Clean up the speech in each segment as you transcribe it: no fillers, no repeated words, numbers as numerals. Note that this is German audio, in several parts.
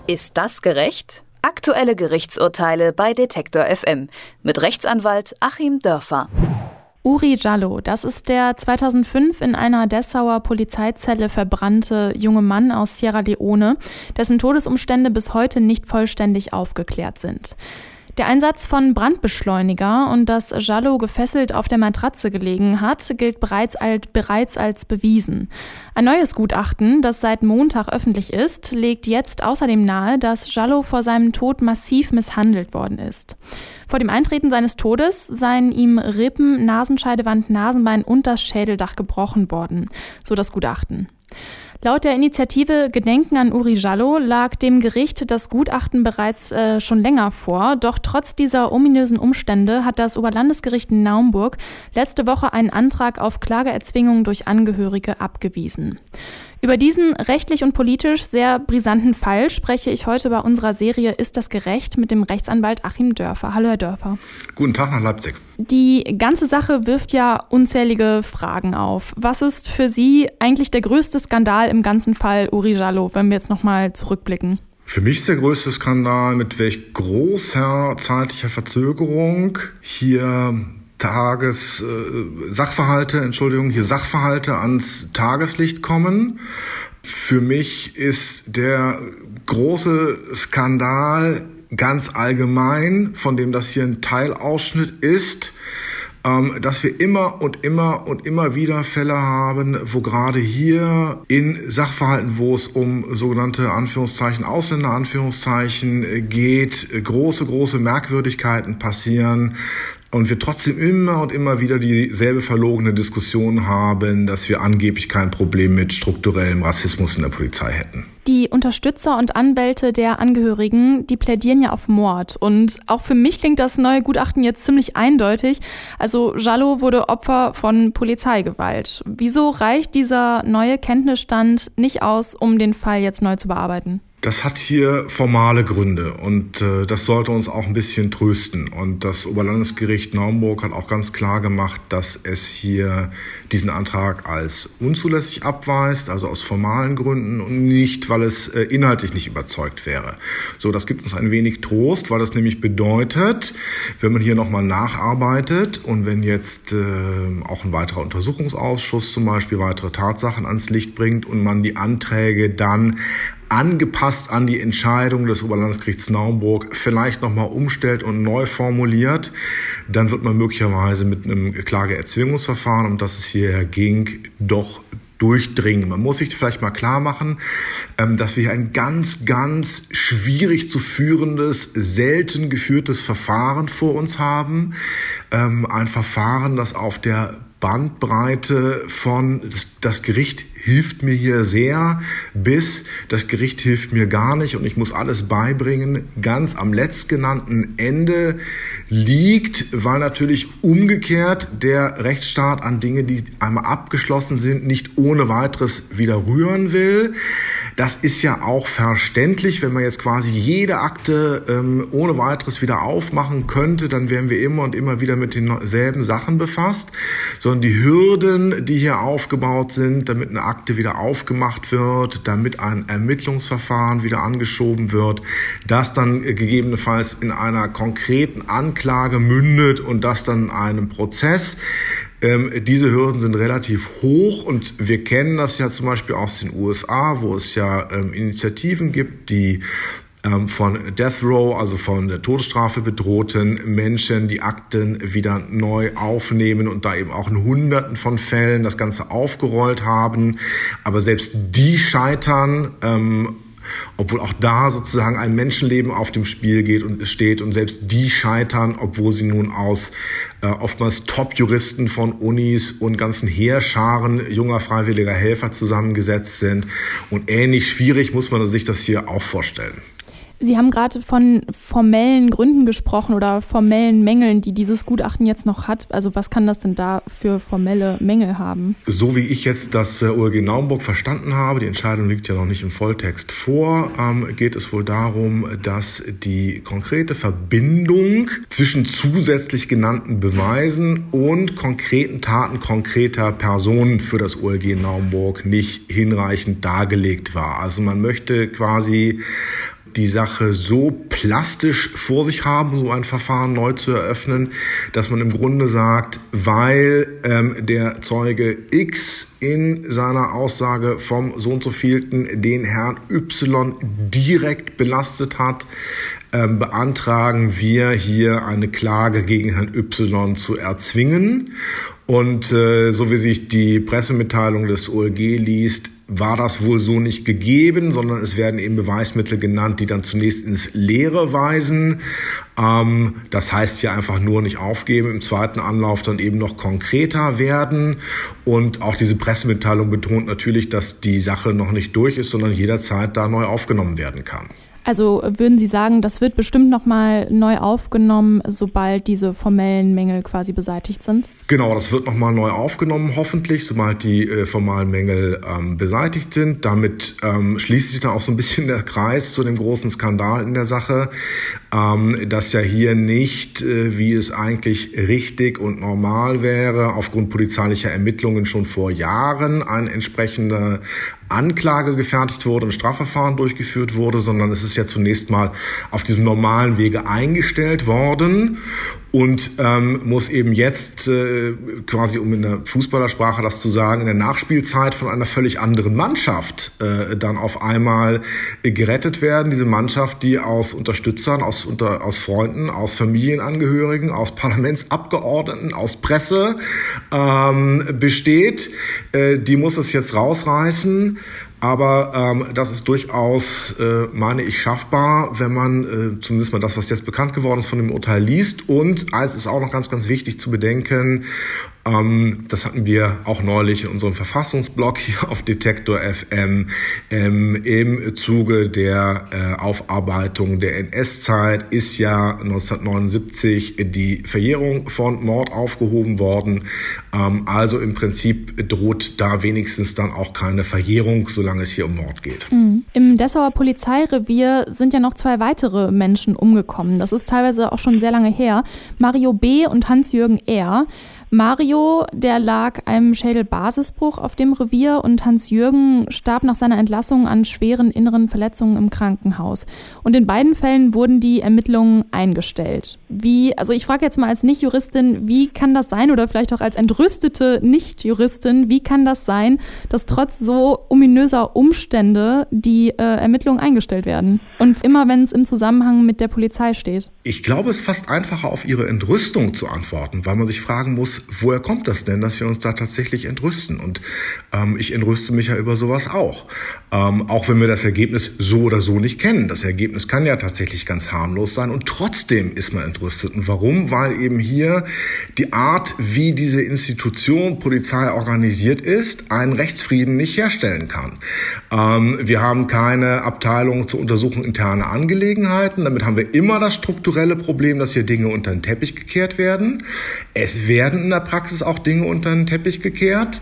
Ist das gerecht? Aktuelle Gerichtsurteile bei Detektor FM mit Rechtsanwalt Achim Dörfer. Uri Jallo, das ist der 2005 in einer Dessauer Polizeizelle verbrannte junge Mann aus Sierra Leone, dessen Todesumstände bis heute nicht vollständig aufgeklärt sind. Der Einsatz von Brandbeschleuniger und dass Jallo gefesselt auf der Matratze gelegen hat, gilt bereits als bewiesen. Ein neues Gutachten, das seit Montag öffentlich ist, legt jetzt außerdem nahe, dass Jallo vor seinem Tod massiv misshandelt worden ist. Vor dem Eintreten seines Todes seien ihm Rippen, Nasenscheidewand, Nasenbein und das Schädeldach gebrochen worden, so das Gutachten. Laut der Initiative Gedenken an Uri Jallo lag dem Gericht das Gutachten bereits schon länger vor. Doch trotz dieser ominösen Umstände hat das Oberlandesgericht Naumburg letzte Woche einen Antrag auf Klageerzwingung durch Angehörige abgewiesen. Über diesen rechtlich und politisch sehr brisanten Fall spreche ich heute bei unserer Serie Ist das gerecht? Mit dem Rechtsanwalt Achim Dörfer. Hallo, Herr Dörfer. Guten Tag nach Leipzig. Die ganze Sache wirft ja unzählige Fragen auf. Was ist für Sie eigentlich der größte Skandal im ganzen Fall Uri Jallo, wenn wir jetzt nochmal zurückblicken? Für mich ist der größte Skandal, mit welch großer zeitlicher Verzögerung hier Sachverhalte ans Tageslicht kommen. Für mich ist der große Skandal ganz allgemein, von dem das hier ein Teilausschnitt ist, dass wir immer wieder Fälle haben, wo gerade hier in Sachverhalten, wo es um sogenannte Anführungszeichen Ausländer Anführungszeichen geht, große Merkwürdigkeiten passieren. Und wir trotzdem immer wieder dieselbe verlogene Diskussion haben, dass wir angeblich kein Problem mit strukturellem Rassismus in der Polizei hätten. Die Unterstützer und Anwälte der Angehörigen, die plädieren ja auf Mord. Und auch für mich klingt das neue Gutachten jetzt ziemlich eindeutig. Also Jallo wurde Opfer von Polizeigewalt. Wieso reicht dieser neue Kenntnisstand nicht aus, um den Fall jetzt neu zu bearbeiten? Das hat hier formale Gründe und das sollte uns auch ein bisschen trösten. Und das Oberlandesgericht Naumburg hat auch ganz klar gemacht, dass es hier diesen Antrag als unzulässig abweist, also aus formalen Gründen und nicht, weil es inhaltlich nicht überzeugt wäre. So, das gibt uns ein wenig Trost, weil das nämlich bedeutet, wenn man hier nochmal nacharbeitet und wenn jetzt auch ein weiterer Untersuchungsausschuss zum Beispiel weitere Tatsachen ans Licht bringt und man die Anträge dann angepasst an die Entscheidung des Oberlandesgerichts Naumburg vielleicht nochmal umstellt und neu formuliert, dann wird man möglicherweise mit einem Klageerzwingungsverfahren, um das es hier ging, doch durchdringen. Man muss sich vielleicht mal klar machen, dass wir hier ein ganz schwierig zu führendes, selten geführtes Verfahren vor uns haben. Ein Verfahren, das auf der Bandbreite von das Gericht hilft mir hier sehr, bis das Gericht hilft mir gar nicht und ich muss alles beibringen, ganz am letztgenannten Ende liegt, weil natürlich umgekehrt der Rechtsstaat an Dinge, die einmal abgeschlossen sind, nicht ohne weiteres wieder rühren will. Das ist ja auch verständlich, wenn man jetzt quasi jede Akte ohne weiteres wieder aufmachen könnte, dann wären wir immer und immer wieder mit denselben Sachen befasst, sondern die Hürden, die hier aufgebaut sind, damit eine Akte wieder aufgemacht wird, damit ein Ermittlungsverfahren wieder angeschoben wird, das dann gegebenenfalls in einer konkreten Anklage mündet und das dann in einem Prozess. Diese Hürden sind relativ hoch und wir kennen das ja zum Beispiel aus den USA, wo es ja Initiativen gibt, die von Death Row, also von der Todesstrafe bedrohten Menschen, die Akten wieder neu aufnehmen und da eben auch in Hunderten von Fällen das Ganze aufgerollt haben. Aber selbst die scheitern, obwohl auch da sozusagen ein Menschenleben auf dem Spiel steht und selbst die scheitern, obwohl sie nun aus oftmals Top-Juristen von Unis und ganzen Heerscharen junger freiwilliger Helfer zusammengesetzt sind. Und ähnlich schwierig muss man sich das hier auch vorstellen. Sie haben gerade von formellen Gründen gesprochen oder formellen Mängeln, die dieses Gutachten jetzt noch hat. Also was kann das denn da für formelle Mängel haben? So wie ich jetzt das OLG Naumburg verstanden habe, die Entscheidung liegt ja noch nicht im Volltext vor, geht es wohl darum, dass die konkrete Verbindung zwischen zusätzlich genannten Beweisen und konkreten Taten konkreter Personen für das OLG Naumburg nicht hinreichend dargelegt war. Also man möchte quasi die Sache so plastisch vor sich haben, so ein Verfahren neu zu eröffnen, dass man im Grunde sagt, weil der Zeuge X in seiner Aussage vom so und so vielten den Herrn Y direkt belastet hat, beantragen wir hier eine Klage gegen Herrn Y zu erzwingen. Und so wie sich die Pressemitteilung des OLG liest, war das wohl so nicht gegeben, sondern es werden eben Beweismittel genannt, die dann zunächst ins Leere weisen. Das heißt ja einfach nur nicht aufgeben, im zweiten Anlauf dann eben noch konkreter werden. Und auch diese Pressemitteilung betont natürlich, dass die Sache noch nicht durch ist, sondern jederzeit da neu aufgenommen werden kann. Also würden Sie sagen, das wird bestimmt nochmal neu aufgenommen, sobald diese formellen Mängel quasi beseitigt sind? Genau, das wird nochmal neu aufgenommen, hoffentlich, sobald die formalen Mängel beseitigt sind. Damit schließt sich dann auch so ein bisschen der Kreis zu dem großen Skandal in der Sache, dass ja hier nicht, wie es eigentlich richtig und normal wäre, aufgrund polizeilicher Ermittlungen schon vor Jahren eine entsprechende Anklage gefertigt wurde, ein Strafverfahren durchgeführt wurde, sondern es ist ja zunächst mal auf diesem normalen Wege eingestellt worden und muss eben jetzt quasi, um in der Fußballersprache das zu sagen, in der Nachspielzeit von einer völlig anderen Mannschaft dann auf einmal gerettet werden. Diese Mannschaft, die aus Unterstützern, aus Freunden, aus Familienangehörigen, aus Parlamentsabgeordneten, aus Presse besteht, die muss es jetzt rausreißen. Aber das ist durchaus, meine ich, schaffbar, wenn man zumindest mal das, was jetzt bekannt geworden ist, von dem Urteil liest. Und eins ist auch noch ganz, ganz wichtig zu bedenken, das hatten wir auch neulich in unserem Verfassungsblog hier auf Detektor FM, im Zuge der Aufarbeitung der NS-Zeit ist ja 1979 die Verjährung von Mord aufgehoben worden. Also im Prinzip droht da wenigstens dann auch keine Verjährung, solange es hier um Mord geht. Im Dessauer Polizeirevier sind ja noch 2 weitere Menschen umgekommen. Das ist teilweise auch schon sehr lange her. Mario B. und Hans-Jürgen R. Mario, der lag einem Schädelbasisbruch auf dem Revier und Hans-Jürgen starb nach seiner Entlassung an schweren inneren Verletzungen im Krankenhaus. Und in beiden Fällen wurden die Ermittlungen eingestellt. Also ich frage jetzt mal als Nicht-Juristin, wie kann das sein, oder vielleicht auch als entrüstete Nicht-Juristin, wie kann das sein, dass trotz so ominöser Umstände die Ermittlungen eingestellt werden? Und immer, wenn es im Zusammenhang mit der Polizei steht. Ich glaube, es ist fast einfacher, auf Ihre Entrüstung zu antworten, weil man sich fragen muss, woher kommt das denn, dass wir uns da tatsächlich entrüsten? Und ich entrüste mich ja über sowas auch. Auch wenn wir das Ergebnis so oder so nicht kennen. Das Ergebnis kann ja tatsächlich ganz harmlos sein und trotzdem ist man entrüstet. Und warum? Weil eben hier die Art, wie diese Institution Polizei organisiert ist, einen Rechtsfrieden nicht herstellen kann. Wir haben keine Abteilung zur Untersuchung interner Angelegenheiten. Damit haben wir immer das strukturelle Problem, dass hier Dinge unter den Teppich gekehrt werden. Es werden in der Praxis auch Dinge unter den Teppich gekehrt.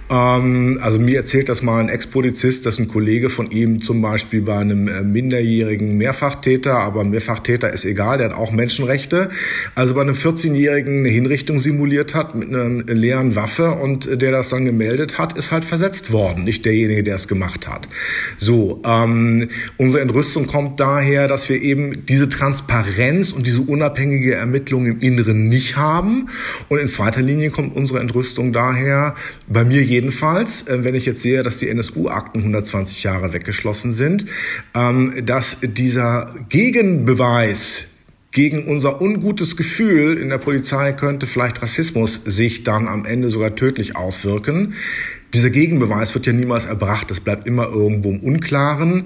Also mir erzählt das mal ein Ex-Polizist, dass ein Kollege von ihm zum Beispiel bei einem minderjährigen Mehrfachtäter, aber Mehrfachtäter ist egal, der hat auch Menschenrechte, also bei einem 14-Jährigen eine Hinrichtung simuliert hat mit einer leeren Waffe und der das dann gemeldet hat, ist halt versetzt worden, nicht derjenige, der es gemacht hat. So, unsere Entrüstung kommt daher, dass wir eben diese Transparenz und diese unabhängige Ermittlung im Inneren nicht haben. Und in zweiter Linie kommt unsere Entrüstung daher, bei mir jedenfalls, wenn ich jetzt sehe, dass die NSU-Akten 120 Jahre weggeschlossen sind, dass dieser Gegenbeweis gegen unser ungutes Gefühl in der Polizei könnte vielleicht Rassismus sich dann am Ende sogar tödlich auswirken. Dieser Gegenbeweis wird ja niemals erbracht, es bleibt immer irgendwo im Unklaren.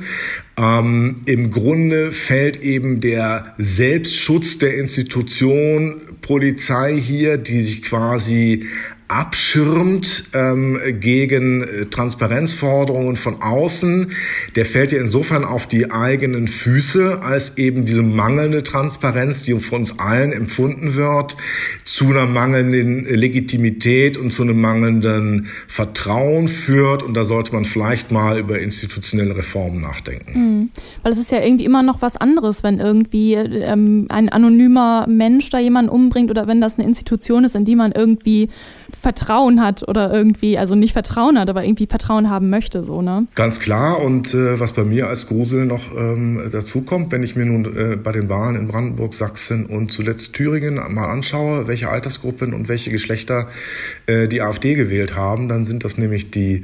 Im Grunde fällt eben der Selbstschutz der Institution Polizei hier, die sich quasi abschirmt gegen Transparenzforderungen von außen, der fällt ja insofern auf die eigenen Füße, als eben diese mangelnde Transparenz, die von uns allen empfunden wird, zu einer mangelnden Legitimität und zu einem mangelnden Vertrauen führt. Und da sollte man vielleicht mal über institutionelle Reformen nachdenken. Weil es ist ja irgendwie immer noch was anderes, wenn irgendwie ein anonymer Mensch da jemanden umbringt oder wenn das eine Institution ist, in die man irgendwie Vertrauen hat oder irgendwie, also nicht Vertrauen hat, aber irgendwie Vertrauen haben möchte, so, ne? Ganz klar. Und was bei mir als Grusel noch dazu kommt, wenn ich mir nun bei den Wahlen in Brandenburg, Sachsen und zuletzt Thüringen mal anschaue, welche Altersgruppen und welche Geschlechter die AfD gewählt haben, dann sind das nämlich die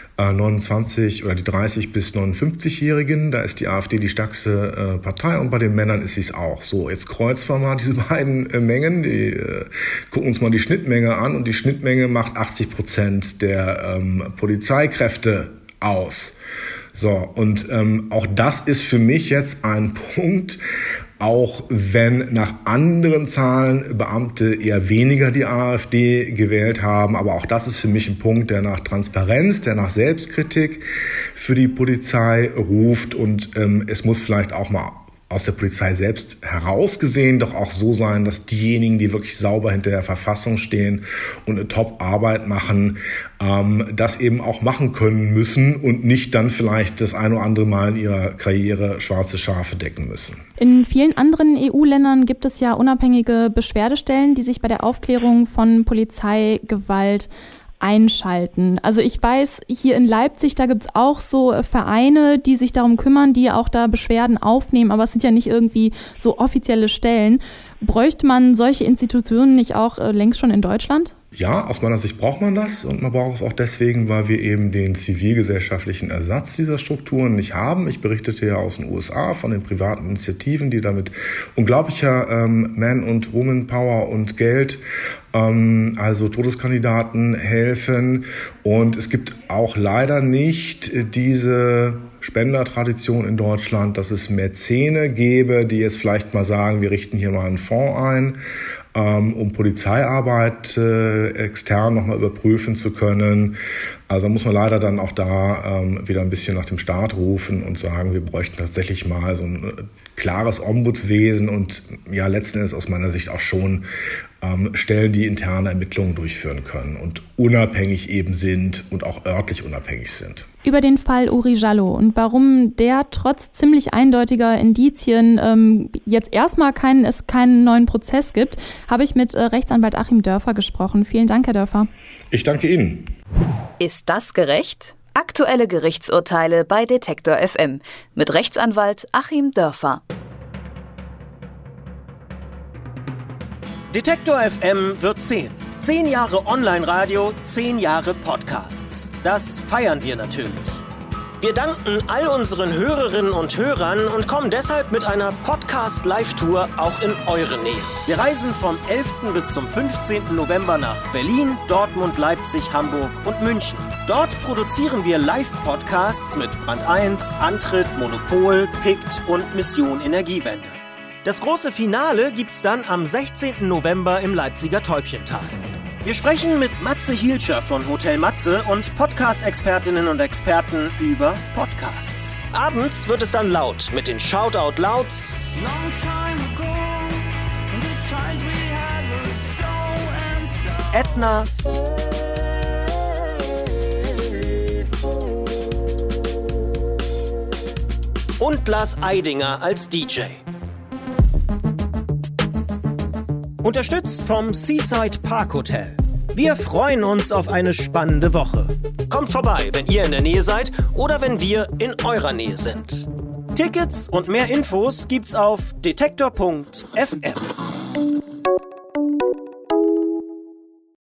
29 oder die 30 bis 59-Jährigen, da ist die AfD die stärkste Partei und bei den Männern ist sie es auch. So, jetzt kreuzen wir mal diese beiden Mengen, gucken uns mal die Schnittmenge an und die Schnittmenge macht 80% der Polizeikräfte aus. So, und auch das ist für mich jetzt ein Punkt, auch wenn nach anderen Zahlen Beamte eher weniger die AfD gewählt haben. Aber auch das ist für mich ein Punkt, der nach Transparenz, der nach Selbstkritik für die Polizei ruft. Und es muss vielleicht auch mal aus der Polizei selbst herausgesehen doch auch so sein, dass diejenigen, die wirklich sauber hinter der Verfassung stehen und eine Top-Arbeit machen, das eben auch machen können müssen und nicht dann vielleicht das ein oder andere Mal in ihrer Karriere schwarze Schafe decken müssen. In vielen anderen EU-Ländern gibt es ja unabhängige Beschwerdestellen, die sich bei der Aufklärung von Polizeigewalt einschalten. Also ich weiß, hier in Leipzig, da gibt's auch so Vereine, die sich darum kümmern, die auch da Beschwerden aufnehmen, aber es sind ja nicht irgendwie so offizielle Stellen. Bräuchte man solche Institutionen nicht auch längst schon in Deutschland? Ja, aus meiner Sicht braucht man das und man braucht es auch deswegen, weil wir eben den zivilgesellschaftlichen Ersatz dieser Strukturen nicht haben. Ich berichtete ja aus den USA von den privaten Initiativen, die damit unglaublicher Man- und Woman-Power und Geld, also Todeskandidaten helfen. Und es gibt auch leider nicht diese Spendertradition in Deutschland, dass es Mäzene gäbe, die jetzt vielleicht mal sagen, wir richten hier mal einen Fonds ein, um Polizeiarbeit extern nochmal überprüfen zu können. Also muss man leider dann auch da wieder ein bisschen nach dem Staat rufen und sagen, wir bräuchten tatsächlich mal so ein klares Ombudswesen und ja letzten Endes aus meiner Sicht auch schon Stellen, die interne Ermittlungen durchführen können und unabhängig eben sind und auch örtlich unabhängig sind. Über den Fall Uri Jallo und warum der trotz ziemlich eindeutiger Indizien jetzt erstmal keinen neuen Prozess gibt, habe ich mit Rechtsanwalt Achim Dörfer gesprochen. Vielen Dank, Herr Dörfer. Ich danke Ihnen. Ist das gerecht? Aktuelle Gerichtsurteile bei Detektor FM mit Rechtsanwalt Achim Dörfer. Detektor FM wird 10. 10 Jahre Online-Radio, 10 Jahre Podcasts. Das feiern wir natürlich. Wir danken all unseren Hörerinnen und Hörern und kommen deshalb mit einer Podcast-Live-Tour auch in eure Nähe. Wir reisen vom 11. bis zum 15. November nach Berlin, Dortmund, Leipzig, Hamburg und München. Dort produzieren wir Live-Podcasts mit Brand 1, Antritt, Monopol, PICT und Mission Energiewende. Das große Finale gibt's dann am 16. November im Leipziger Täubchental. Wir sprechen mit Matze Hielscher von Hotel Matze und Podcast-Expertinnen und Experten über Podcasts. Abends wird es dann laut mit den Shoutout Louds, Edna und Lars Eidinger als DJ. Unterstützt vom Seaside Park Hotel. Wir freuen uns auf eine spannende Woche. Kommt vorbei, wenn ihr in der Nähe seid oder wenn wir in eurer Nähe sind. Tickets und mehr Infos gibt's auf detektor.fm.